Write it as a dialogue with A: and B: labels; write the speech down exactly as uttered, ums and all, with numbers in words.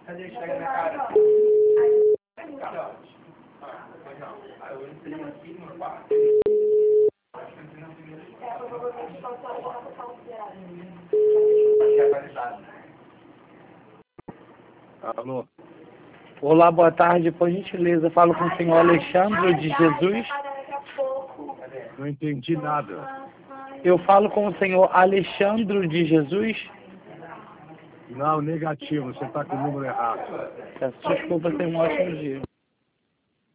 A: Alô?
B: Olá, boa tarde. Por gentileza, falo com o senhor Alexandre de Jesus.
A: Não entendi nada.
B: Eu falo com o senhor Alexandre de Jesus.
A: Não, negativo. Você está com o número errado.
B: Peço desculpa, tenha um ótimo dia.